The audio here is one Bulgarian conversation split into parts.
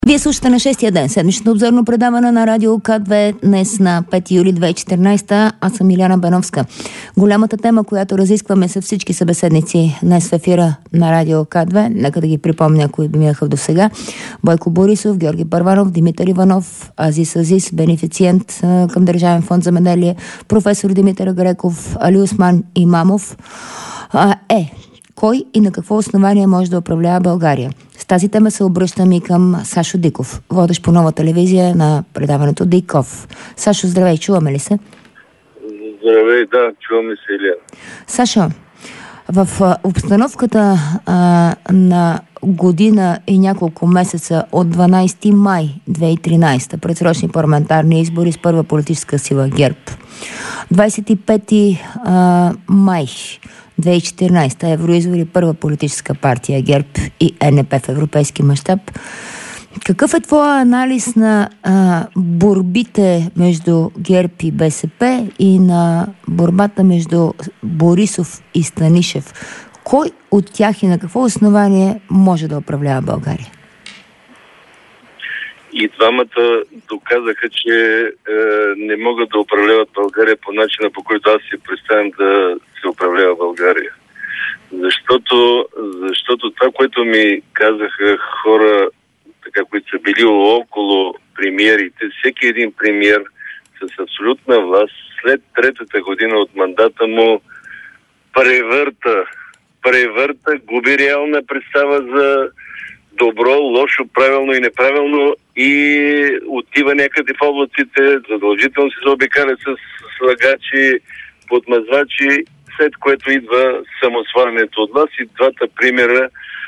Вие слушате на 6-я ден седмичното обзорно предаване на Радио К2 днес на 5 юли 2014. Аз съм Иляна Беновска. Голямата тема, която разискваме с всички събеседници днес в ефира на Радио К2, нека да ги припомня, кои бяха досега: Бойко Борисов, Георги Първанов, Димитър Иванов, Азис, бенефициент към Държавен фонд земеделие, професор Димитър Греков, Алиосман Имамов. Кой и на какво основание може да управлява България? С тази тема се обръщам и към Сашо Диков, водещ по Нова телевизия на предаването Диков. Сашо, здравей, чуваме ли се? Здравей, да, чуваме се, Илия. Сашо, в обстановката на година и няколко месеца от 12 май 2013, предсрочни парламентарни избори с първа политическа сила ГЕРБ, 25 май 2014 евроизбори, първа политическа партия ГЕРБ и ЕНП в европейски мащаб. Какъв е твоя анализ на борбите между ГЕРБ и БСП и на борбата между Борисов и Станишев? Кой от тях и на какво основание може да управлява България? И двамата доказаха, че не могат да управляват България по начина, по който аз си представям да се управлява България. Защото това, което ми казаха хора, така, които са били около премиерите, всеки един премиер с абсолютна власт след третата година от мандата му превърта, губи реална представа за добро, лошо, правилно и неправилно и отива някъде в облаците, задължително се заобикаля с слагачи, подмазвачи, след което идва самосвалянето от вас. И двата примера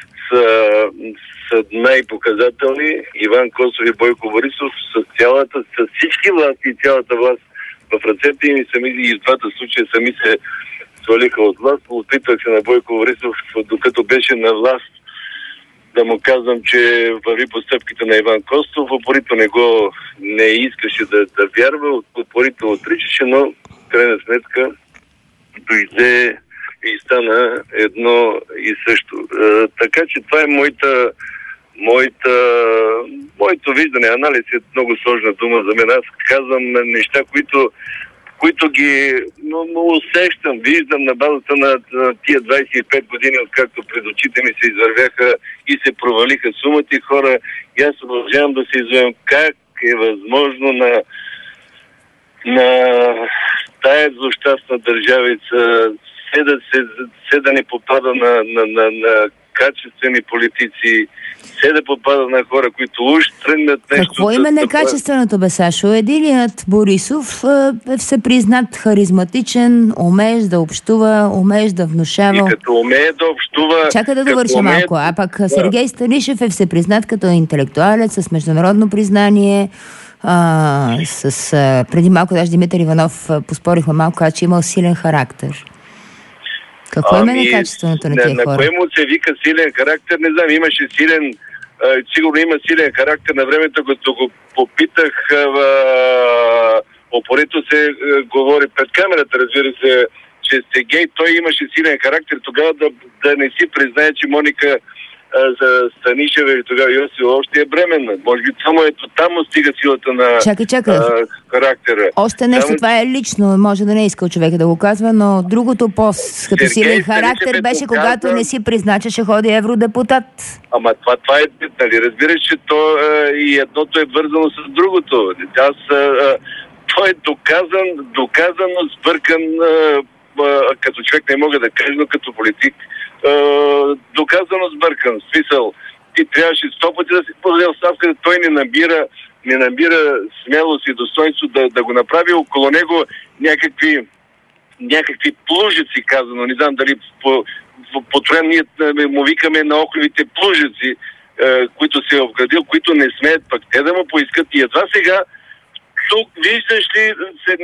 са най-показателни. Иван Костов и Бойко Борисов с всички власти и цялата власт в ръцете им и в двата случая сами се свалиха от власт. Опитвах се на Бойко Борисов, докато беше на власт, да му казвам, че върви по стъпките на Иван Костов. Упорито не искаше да вярва, упорито отричаше, но в крайна сметка дойде и стана едно и също. Така че това е моето виждане. Анализ е много сложна дума за мен. Аз казвам неща, които ги усещам, виждам на базата на тия 25 години, откакто пред очите ми се извървяха и се провалиха сумати хора. И аз продължавам да се извъвам как е възможно на тая злощастна държавица все да не попада на качествени политици, все да попада на хора, които уж тръгнат нещо... Какво има некачественото, бе, Сашо? Единият Борисов се признат харизматичен, умееш да общува, умееш да внушава... И като умее да общува... Чакай да довърша малко. А пък Сергей Станишев е се признат като интелектуалец с международно признание. Преди малко даже Димитър Иванов поспорихме малко, че имал силен характер. Какво има некачественото на тия хора? На кое му се вика силен характер, не знам. Имаше сигурно има силен характер на времето, като го попитах, опорито се говори пред камерата, разбира се, че сте гей, той имаше силен характер тогава да не си признае, че Моника за Станишева или тогава Йосиф още е бременна. Може би само там му стига силата на характера. Още нещо, това е лично, може да не е искал човека да го казва, но другото като силен характер беше когато не си призна, че ще ходи евродепутат. Ама това е, нали, разбираш, че то и едното е вързано с другото. Той е доказано сбъркан, като човек не мога да кажа, но като политик доказано сбъркан. В смисъл, ти трябваше 100 пъти да си подаде оставка, той не набира смелост и достоинство да го направи. Около него някакви плужици, казано. Не знам дали по трен ние му викаме на охливите плужици, които се е обградил, които не смеят пък те да му поискат. И едва сега тук виждаш ли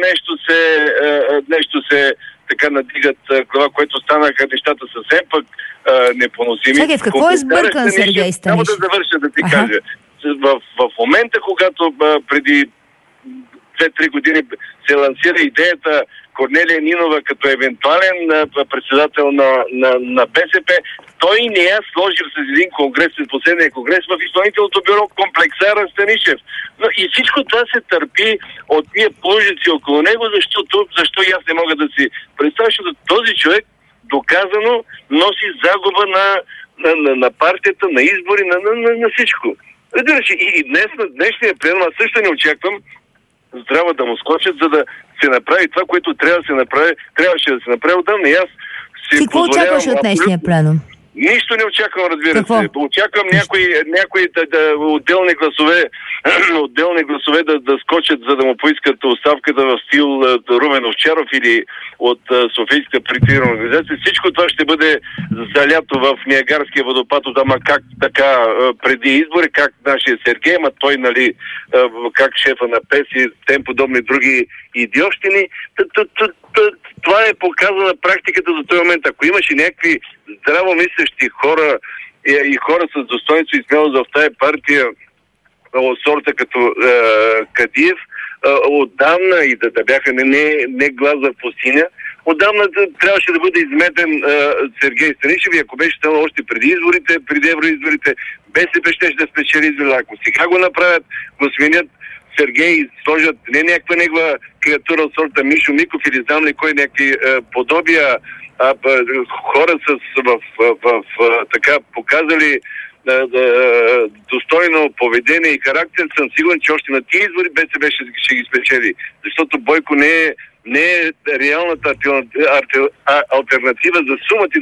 нещо се така надигат глава, което станаха нещата съвсем пък непоносими. Чакай, в какво е сбъркан Сергей Станишев? Само да завърша да ти кажа. В момента, когато преди 2-3 години се лансира идеята Корнелия Нинова като евентуален председател на БСП, той не я сложи с един конгрес, в последния конгрес в изпълнителното бюро комплексара Станишев. Но и всичко това се търпи от тия плужици около него, защо и аз не мога да си представя, защото този човек доказано носи загуба на партията, на избори, на всичко. Разбираш, и днес, на днешния пленум, аз също не очаквам здраво да му скочат, за да се направи това, което трябваше да се направи отдавна. И аз си какво очакваш от днешния пленум? Нищо не очаквам, разбира се. Очаквам някои отделни гласове да скочат, за да му поискат оставката в стил Румен Овчаров или от Софийска партийна организация. Всичко това ще бъде залято в Ниагарския водопад, ама как така преди избори, как нашия Сергей, ама той, нали, как шефа на ПЕС и тем подобни други идиощини. Това е показана практиката за този момент. Ако имаше някакви здравомислещи хора и хора с достоинство и смелост в тая партия от сорта като Кадиев, отдавна и да бяха не глас в пустиня, отдавна трябваше да бъде изметен Сергей Станишев и ако беше станал още преди евроизборите, БСП ще да спечели избори. Ако сега го направят, го сменят Сергей, сложат не някаква негова креатура от сорта Мишо Миков или знам ли кой, някакви подобия, хора така показали достойно поведение и характер, съм сигурен, че още на тия избори БСП ще ги спечели. Защото Бойко не е реалната алтернатива за сумати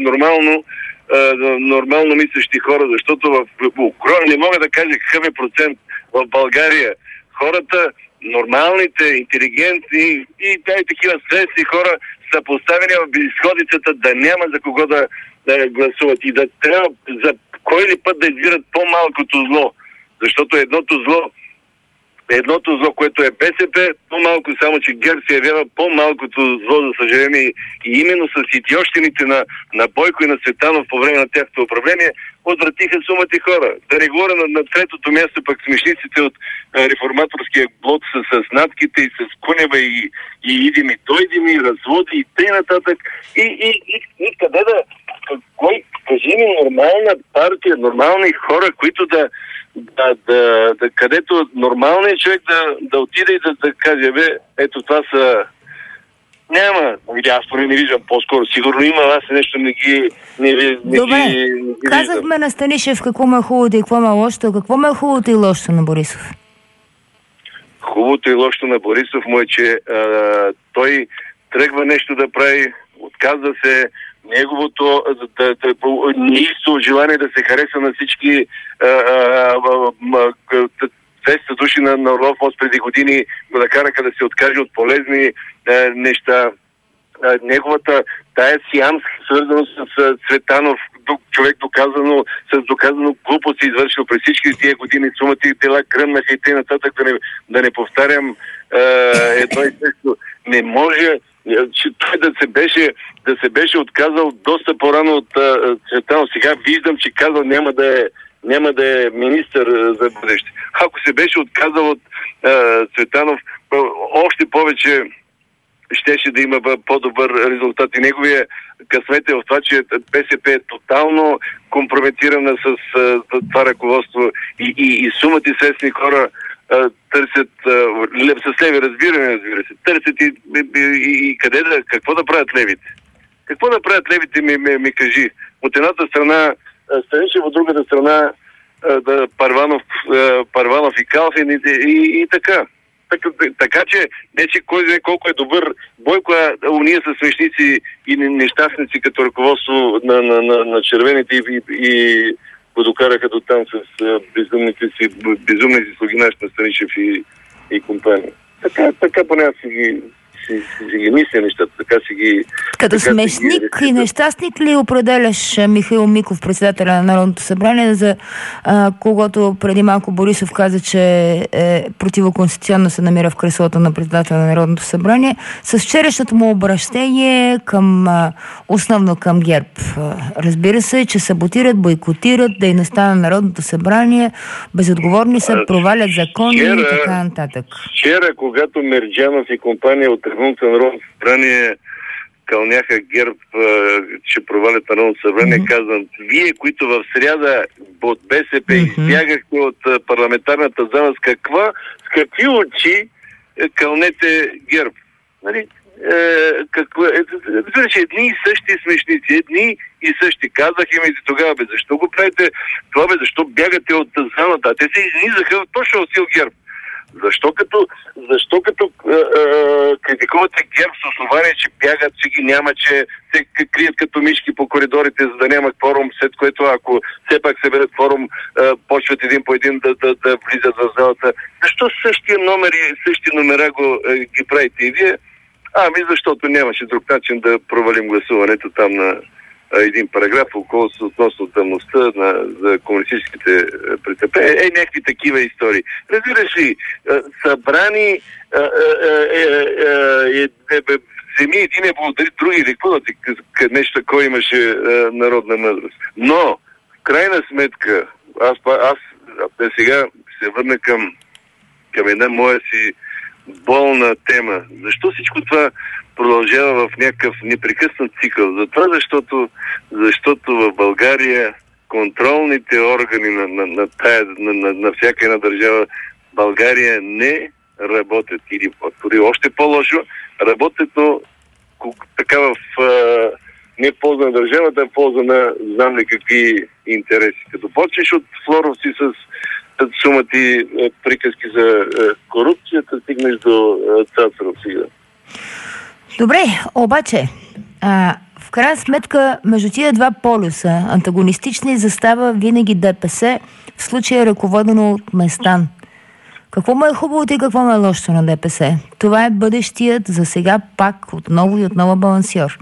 нормално мислещи хора, защото в не мога да кажа какъв е процент в България. Хората, нормалните, интелигентни и такива следствени хора са поставени в безизходицата да няма за кого да гласуват и да трябва за кой ли път да избират по-малкото зло. Защото едното зло, което е БСП, по-малко, само че ГЕРБ се явява по-малкото зло, за съжаление, и именно с идиощините на Бойко и на Цветанов по време на тяхното управление отвратиха сумати хора. Да не говоря на третото място пък смешниците от реформаторския блок с надките и с Кунева и идими, дойдими, разводи и т.н. И къде кажи ми нормална партия, нормални хора, които където нормалният човек да отиде и да каже, ето това са... Няма. Аз поне не виждам, по-скоро сигурно има, аз нещо не ги Добре, казахме на Станишев какво ме е хубавото и какво ме е лошото. Какво ме е хубавото и лошото на Борисов? Хубавото и лошото на Борисов му е, че той тръгва нещо да прави, отказва се, неговото неистово желание да се хареса на всички 200 души на Орлов мост преди години го накараха да се откаже от полезни неща. Неговата тая сиамска свързано с Цветанов, човек с доказано глупост се извършил през всички тия години, сумати дела кръмнаха и т.н. Да не повтарям едно и също. Не може че той да се беше отказал доста по-рано от Цветанов. Сега виждам, че казал няма да е министър за бъдеще. Ако се беше отказал от Цветанов, още повече щеше да има по-добър резултат. И неговия късмет е в това, че БСП е тотално компрометирана с това ръководство и сумати свестни хора търсят с леви разбиране, разбира се. Търсят и какво да правят левите? Какво да правят левите, ми кажи. От едната страна Станишев, от другата страна Първанов и Калфин и така. Така че, не че кой знае колко е добър Бойко, уния са смешници и нещастници като ръководство на червените и го докараха до там с безумните си слугинащи на Станишев и компания. Така поне аз си ги мисля нещата, така си ги... Като смешник и нещастник ли определяш Михаил Миков, председателя на Народното събрание, за когото преди малко Борисов каза, че противоконституционно се намира в креслото на председателя на Народното събрание, с вчерашното му обращение основно към ГЕРБ. Разбира се, че саботират, бойкотират дейността на Народното събрание, безотговорни са, провалят закони и така нататък. Вчера, когато Мерджанов и компания от предходното Народно събрание кълняха ГЕРБ, че провалят Народното събрание, казвам, вие, които в сряда от БСП избягахте от парламентарната зала, с какви очи кълнете ГЕРБ? Нали? Разбираш, едни и същи смешници, едни и същи. Казах им и тогава, защо го правите това, защо бягате от залата? Те се изнизаха точно от сил ГЕРБ. Защо като критикувате ГЕРБ с основание, че бягат, че ги няма, че се крият като мишки по коридорите, за да няма кворум, след което ако все пак се берат кворум, почват един по един да влизат в залата. Защо същия номер и същи номера ги правите и вие? Защото нямаше друг начин да провалим гласуването там на един параграф относно тъмността за комунистическите престъпления. Някакви такива истории. Разбираш ли, събрани вземи един е благодари други или какво нещо такова имаше народна мъдрост. Но, в крайна сметка, аз сега се върна към една моя си болна тема. Защо всичко това продължава в някакъв непрекъснат цикъл? Затова, защото в България контролните органи на всяка една държава България не работят. Или още по-лошо, работят, но така не в полза на държавата, а в полза на знам ли какви интереси. Като почнеш от флоровци с сумати приказки за корупцията, стигнеш до Цацаров сега. Добре, обаче, в крайна сметка, между тия два полюса, антагонистични, застава винаги ДПС, в случая ръководено от Местан. Какво му е хубавото и какво му е лошото на ДПС? Това е бъдещият за сега пак отново и отново балансьор.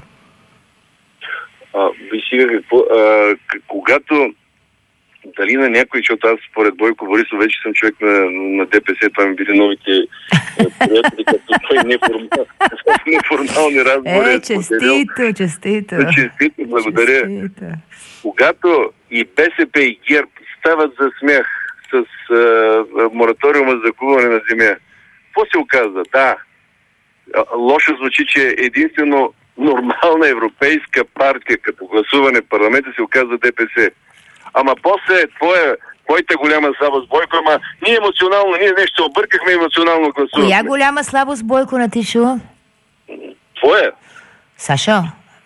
Виж сега какво, когато дали на някой, защото аз според Бойко Борисов вече съм човек на ДПС, това ми били новите приятели, като той неформални разговори. Честито. Честито, благодаря. Честито. Когато и БСП и ГЕРБ стават за смях с мораториума за купуване на земя, какво се оказва? Да, лошо звучи, че единствено нормална европейска партия като гласуване в парламента се оказва ДПС. Ама после твоята голяма слабост, Бойко, ние емоционално, ние нещо объркахме емоционално гласуване. Коя голяма слабост, Бойко, на Тишо? Твоя. Сашо,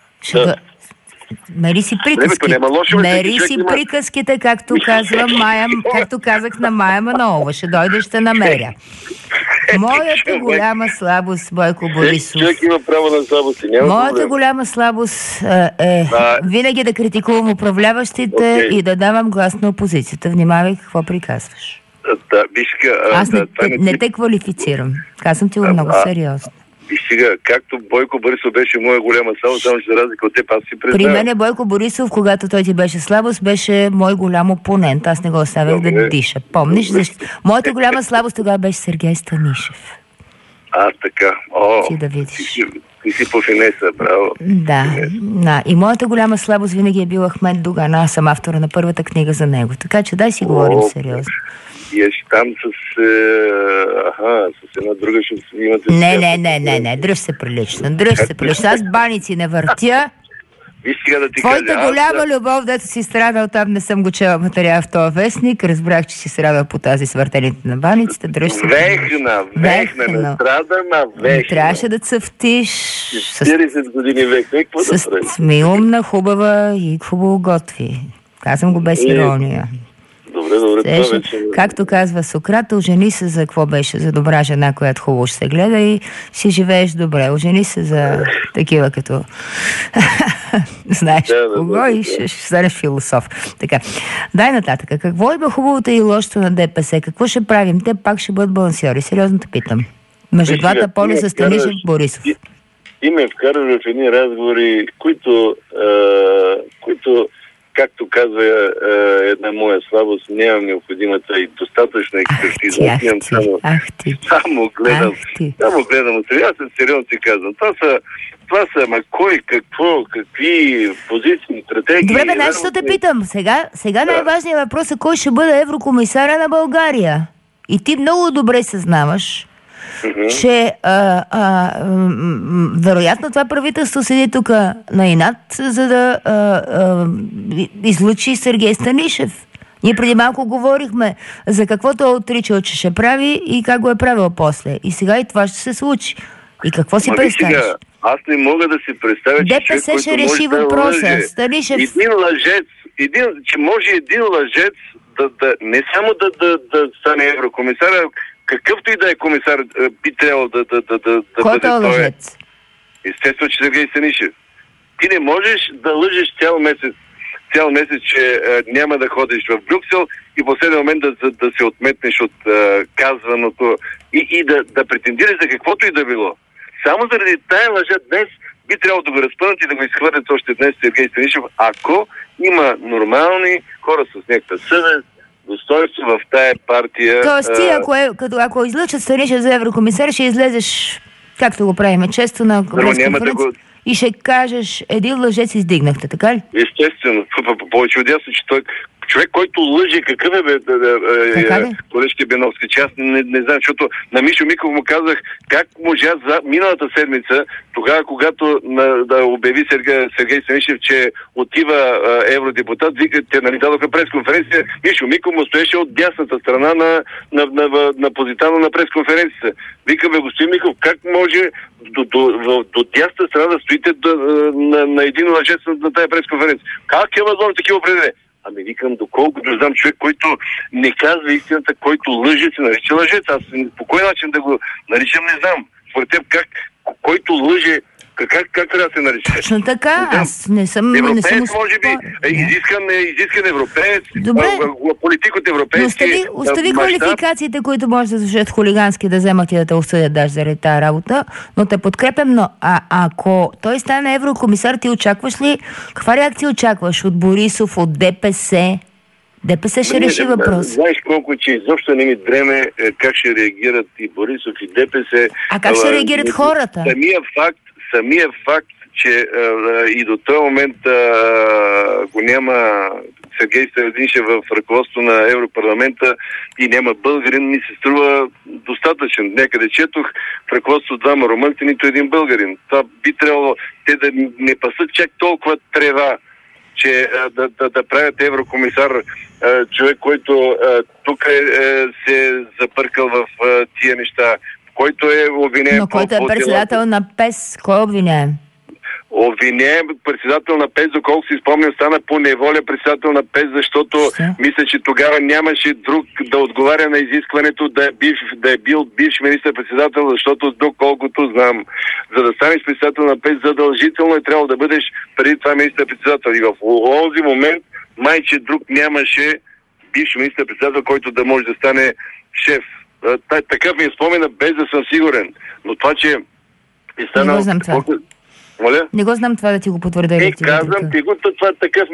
мери си приказки. Мери си приказките, както казах на Мая Манолова. Ще дойде, ще намеря. Моята голяма слабост, Бойко Борисов. Човек има право на слабости. Моята голяма слабост е винаги да критикувам управляващите и да давам глас на опозицията. Внимавай какво приказваш. Аз не те квалифицирам. Казвам ти го много сериозно. И сега, както Бойко Борисов беше моя голяма слабост, само ще за разлика от теб, аз си признавам. При мен Бойко Борисов, когато той ти беше слабост, беше мой голям опонент. Аз не го оставях да диша. Помниш? Моята голяма слабост тогава беше Сергей Станишев. Така. Ти да видиш. Ти си по финеса, браво. Да. И моята голяма слабост винаги е бил Ахмед Доган. Аз съм автора на първата книга за него. Така че дай си говорим сериозно. И там с една друга ще имате... Не, дръж се прилично. Аз баници не въртя. Виж сега да ти твоята голяма любов, дето си страдал там, не съм го чела материал в този вестник. Разбрах, че си страдал по тази свъртените на баниците. Дръж се вехна, не страдам, вехна. Трябваше да цъфтиш 40 години век. С ми умна, хубава и хубаво готви. Казвам го без ирония. Добре, това вече... Както казва Сократ, ожени се за какво беше? За добра жена, която хубаво ще се гледа и си живееш добре. Ожени се за такива като... Знаеш кого и ще станеш философ. Така. Дай нататък. Какво има хубавото и лошото на ДПС? Какво ще правим? Те пак ще бъдат балансьори. Сериозно те питам. Между двата полюса Станишев Борисов. Ти ме вкарваш в едни разговори, които както казва една моя слабост, нямам необходимата и достатъчна експертиза. Само гледам. Аз сериозно си казвам. Това са кой, какво, какви позиции, стратегии... Добре, знаеш, що те питам? Сега най-важният въпрос е кой ще бъде еврокомисаря на България. И ти много добре съзнаваш, че вероятно това правителство седи тук на инат, за да излучи Сергей Станишев. Ние преди малко говорихме за каквото е отричал, че ще прави и как го е правил после. И сега и това ще се случи. И какво си представиш? Аз не мога да си представя, че ДПС ще реши въпроса. Станишев... Един лъжец, че може един лъжец не само да стане еврокомисар, какъвто и да е комисар, би трябвало да Който е лъжец? Естествено, че Сергей Станишев. Ти не можеш да лъжеш цял месец, че няма да ходиш в Брюксел и в последния момент да се отметнеш от казваното и да претендираш за каквото и да било. Само заради тая лъжа днес би трябвало да го разпънат и да го изхвърлят още днес Сергей Станишев, ако има нормални хора с някаква съвест, достоинство в тая партия. Тоест ти, ако излъчат Станишев за еврокомисар, ще излезеш, както го правиме често на пресконференция, и ще кажеш, един лъжец издигнахте, така ли? Естествено. Повече от ясно, че той човек, който лъже, какъв е колежки Беновски, че аз не знам, защото на Мишо Миков му казах как можа за миналата седмица, тогава когато да обяви Сергей Станишев, че отива евродепутат, те дадоха пресконференция, Мишо Миков му стоеше от дясната страна на Позитано на пресконференцията. Викаме, господин Миков, как може до дясната страна да стоите на един лъжец на тази пресконференция? Как е възможно такива определения? Ами викам, доколкото знам човек, който не казва истината, който лъже, се нарича лъжец. Аз по кой начин да го наричам, не знам. Според теб, който лъже, как трябва да се нарича? Точно така, аз не съм... Европеец, може би, изискан европеец, политик от европейски... Остави квалификациите, които може да слушат хулигански, да вземат и да те осъдят даже заради тази работа, но те подкрепям, но ако той стане еврокомисар, ти очакваш ли? Каква реакция очакваш от Борисов, от ДПС? ДПС ще реши въпрос. Знаеш колко, че изобщо не ми дреме как ще реагират и Борисов, и ДПС. А как ще реагират хората? Самия факт, че и до този момент го няма Сергей Станишев в ръководство на Европарламента и няма българин, ми се струва достатъчен. Някъде четох в ръководство двама румънци, нито един българин. Това би трябвало те да не пасат чак толкова трева, че да правят еврокомисар човек, който тук се е забъркал в тия неща, който е обвинен... Но който е председател на ПЕС, кой е обвиняем? Обвиняем председател на ПЕС, доколко си спомням, стана по неволя председател на ПЕС, защото мисля, че тогава нямаше друг да отговаря на изискването да е бил бивш министър-председател, защото доколкото знам, за да станеш председател на ПЕС, задължително е трябвало да бъдеш преди това министър-председател. И в този момент майче друг нямаше бивш министър-председател, който да може да стане шеф. Такъв ми е спомена, без да съм сигурен. Но това, че е станал... Не го знам това. Не го знам това да ти го потвърда. Казвам ти го, това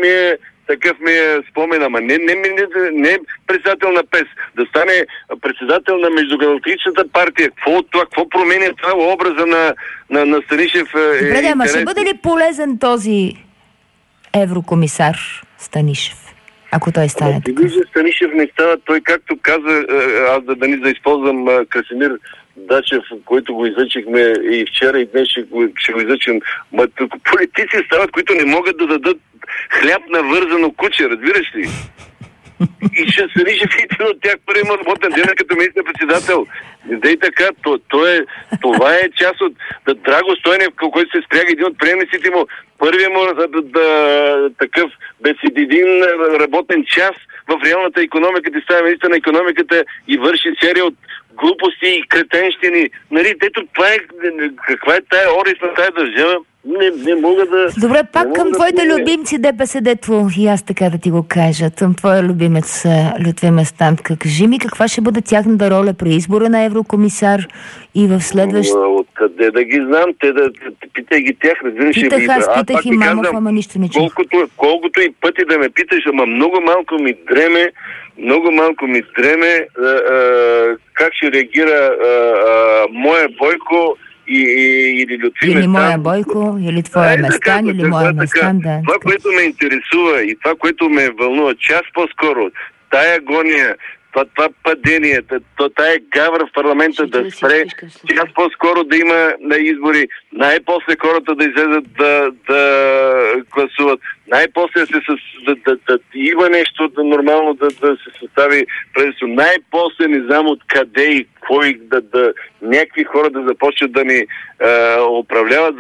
такъв ми е спомен, ама не председател на ПЕС, да стане председател на Междугалактическата партия. Какво променя това образа на Станишев? Добре, ама ще бъде ли полезен този еврокомисар Станишев? Ако той стане така. Станишев не става, той както каза, аз да използвам Красимир Дачев, който го излъчихме и вчера, и днес ще го излъчим. Политици стават, които не могат да дадат хляб на вързано куче, разбираш ли? И ще Станишев един от тях първи работен ден като министър-председател. И така, това е част от Драго Стойнев, който се спряга един от приемниците му. Първият му такъв без един работен час в реалната икономика, ти става министър на икономиката и върши серия от глупости и кретенщини. Нали, това е, каква е тая орис на тая държава? Не мога да... Добре, пак към твоите любимци ДПС, дето и аз така да ти го кажа. Към твоя любимец Лютви Местан. Кажи ми каква ще бъде тяхната роля при избора на еврокомисар и в следващ... Откъде да ги знам? Питай ги тях, разбираш. Питах и Мамов, ама нищо не чух. Колкото и пъти да ме питаш, ама много малко ми дреме как ще реагира моя Бойко или Лютви Местан. Или моя Бойко, или твоя Местан, или моя Местан, да. Това, което ме интересува и това, което ме вълнува час по-скоро, тая агония, това падение, тая гавра в парламента да спре, час по-скоро да има на избори, най-после хората да излезат да гласуват, най-после да има нещо нормално да се състави правителство, най-после не знам откъде и кой някакви хора да започнат да ни управляват,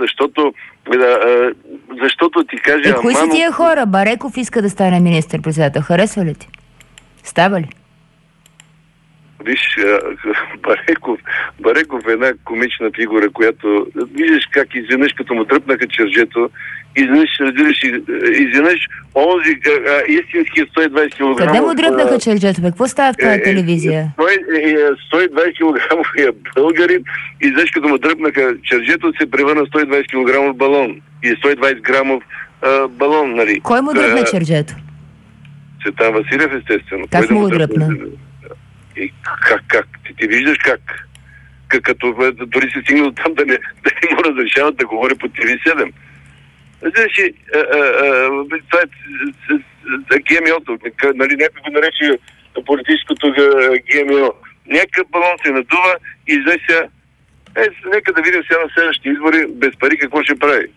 защото ти кажа... кои са тия хора? Бареков иска да стане министър-председател. Харесва ли ти? Става ли? Виж, Бареков е една комична фигура, която виждаш как изведнъж като му дръпнаха черджето, изведнъж онзи истинския 120 кг. Къде му дръпнаха черджето? Какво става в тази телевизия? 120 кг българин, изведнъж като му дръпнаха черджето, се превърна 120 кг балон. И 120 грамов балон, нали? Кой му дръпна черджето? Цветан Василев, естествено. Как му го дръпна? И как? Ти виждаш как? Като дори се стигна от там да не му разрешават да говори по TV7. Значи, това е ГМО-то. Нали, някой го нарече политическото ГМО. Някакъв балон се надува и изнесе. Нека да видим сега на следващите избори без пари какво ще прави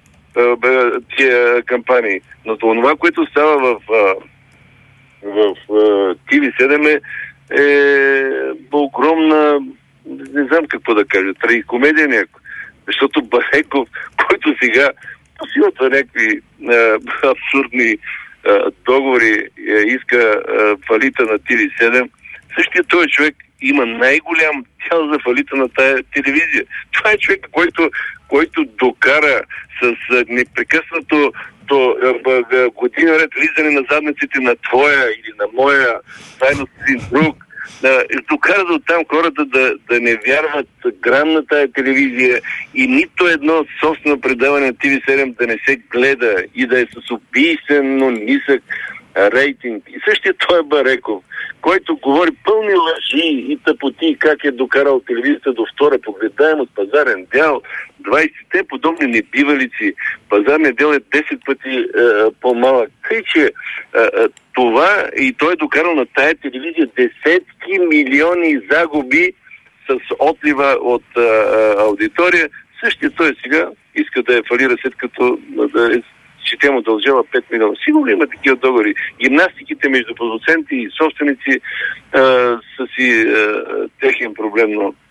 тия кампании. Но това, което става в TV7 е огромна, не знам какво да кажа, трагикомедия някаква. Защото Бареков, който сега по силата някакви абсурдни договори иска фалита на TV7, същия този човек има най-голям дял за фалита на тая телевизия. Това е човек, който докара с непрекъснато до година ред влизане на задниците на твоя или на моя, заедно с един друг, докара до там хората да не вярват грам на тая телевизия и нито едно собствено предаване на TV7 да не се гледа и да е с убийствено нисък рейтинг. И същия той е Бареков, който говори пълни лъжи и тъпоти, как е докарал телевизията до втора погледаемост, пазарен дял, 20-те подобни небивалици. Пазарният дял е 10 пъти по-малък. Тъй, че това и той е докарал на тая телевизия десетки милиони загуби с отлива от аудитория. Същия той сега иска да я фалира, след като че тя му дължава 5 милиона. Сигурно има такива договори. Гимнастиките между продуценти и собственици са си техен проблем,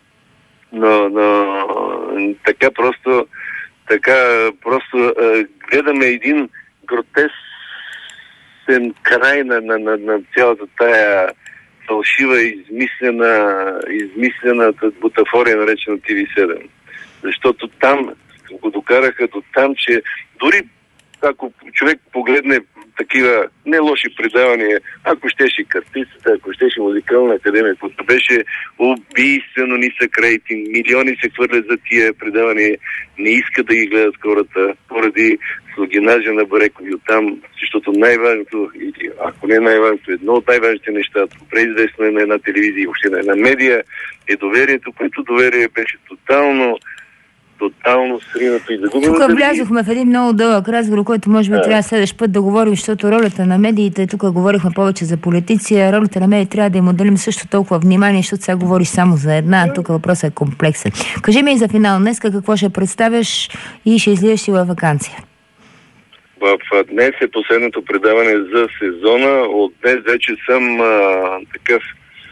но така просто гледаме един гротесен край на цялата тая фалшива измислената бутафория, наречена TV7. Защото там го докараха до там, че дори ако човек погледне такива не лоши предавания, ако щеше Картицата, ако щеше Музикална академия, което беше убийствено нисък рейтинг, милиони се хвърлят за тия предавания, не иска да ги гледат хората поради слугинажа на Бареков и оттам, защото най-важното, ако не най-важното, едно от най-важните неща, преизвестно е на една телевизия и въобще на една медия, е доверието, което доверие беше тотално сринато и загубено. Тук влязохме в един много дълъг разговор, който може би трябва следващ път да говорим, защото ролята на медиите, тук говорихме повече за политици, а ролята на медиите трябва да им отделим също толкова внимание, защото сега говориш само за една, тук въпросът е комплексен. Кажи ми и за финал днеска какво ще представяш и ще излизаш ли във ваканция? Днес е последното предаване за сезона. От днес вече съм такъв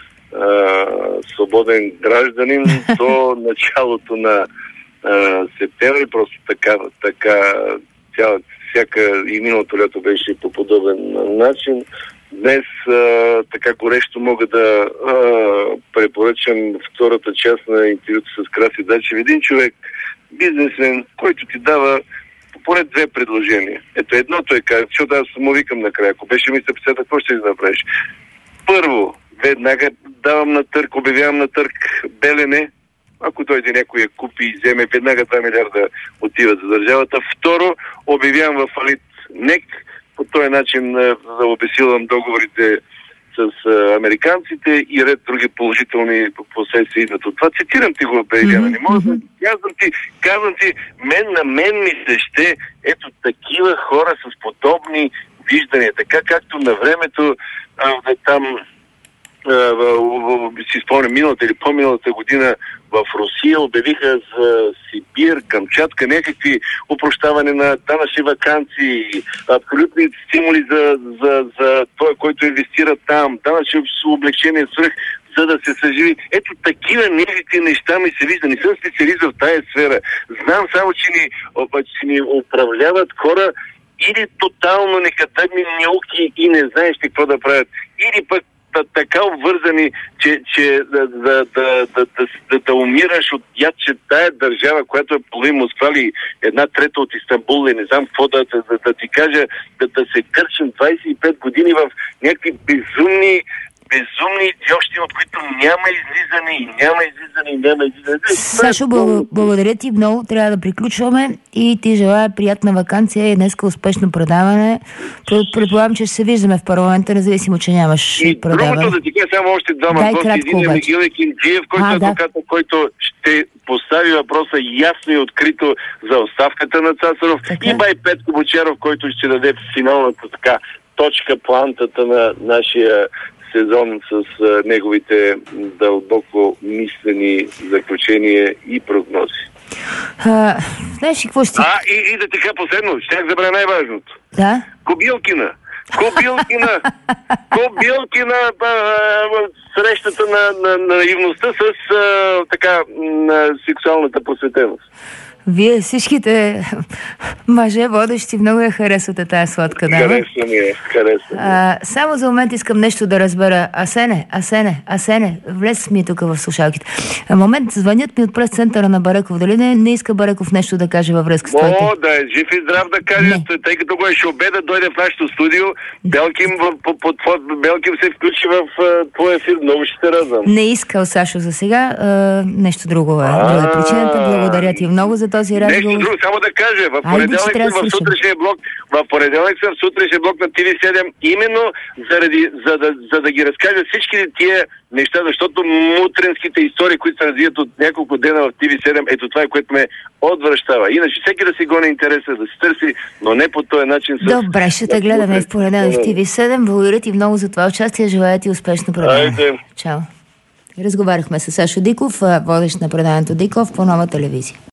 свободен гражданин до началото на септември, просто така всяка и миналото лято беше по подобен начин. Днес така горещо мога да препоръчам втората част на интервюто с Краси Дачев. Един човек, бизнесмен, който ти дава поне две предложения. Ето едното е каза, защото аз му викам накрая, ако беше министър-председател, какво ще направиш? Първо, веднага давам на търг, обявявам на търг Белене. Ако дойде някой я купи и вземе, веднага 2 милиарда отиват за държавата. Второ, обявявам в фалит НЕК. По този начин да обесилвам договорите с американците и ред други положителни последствия идват от това. Цитирам ти го, Бейляна. Не мога да казвам ти, на мен ми се ще ето такива хора с подобни виждания. Така както на времето там си спомням, миналата или по-миналата година в Русия обявиха за Сибир, Камчатка, някакви опрощаване на данъчни ваканции, абсолютни стимули за това, който инвестира там, данъчни облегчения свръх, за да се съживи. Ето такива някакви неща ми се вижда. Не съм специалист в тая сфера. Знам само, че ни управляват хора или тотално некадърни неуки и не знаеш какво да правят. Или пък така обвързани, че да умираш от яд, че тая държава, която е половин Москва или 1/3 от Истанбул, и не знам какво да ти кажа, да се кърчим 25 години в някакви безумни идиощи, от които няма излизане. Сашо, благодаря ти много. Трябва да приключваме и ти желая приятна ваканция и днеска успешно предаване. Предполагам, че ще се виждаме в парламента, независимо, че нямаш предаване. Другото да ти кажа само още двама гости. Един е Михаил Екинджиев, който е адвоката, който ще постави въпроса ясно и открито за оставката на Цацаров. И бай Петко Бочаров, който ще даде финалната точка по антата на нашия сезон с неговите дълбоко мислени заключения и прогнози. Знаеш ли какво ще... И да така последно, ще забравя най-важното. Да? Кобилкина, срещата на наивността с сексуалната посветеност. Вие всичките мъже водещи много я харесвате тази сладка дама. Харесва. Само за момент искам нещо да разбера. Асене, влез ми тук в слушалките. Момент, звънят ми от прес-центъра на Бареков. Дали не иска Бареков нещо да каже във връзка с това? Да е жив и здрав да каже, тъй като го ще обеда, дойде в нашото студио. Белким се включи в твой ефир. Много ще се радвам. Не искал, Сашо, за сега. Нещо друго е. Друга причината. Благодаря ти много за този разговор. Нещо друго, само да кажа. В понеделник съм в сутрешния блок на TV7, именно за да ги разкажа всички тия неща, защото мутренските истории, които се развият от няколко дена в TV7, ето това е, което ме отвръщава. Иначе всеки да си гони интереса, да се търси, но не по този начин. Добре, ще те гледаме в понеделник в TV7. Благодаря ти много за това участие. Желая ти успешно предаване. Чао. Разговаряхме с Сашо Диков, водещ на предаването Диков по Нова телевизия.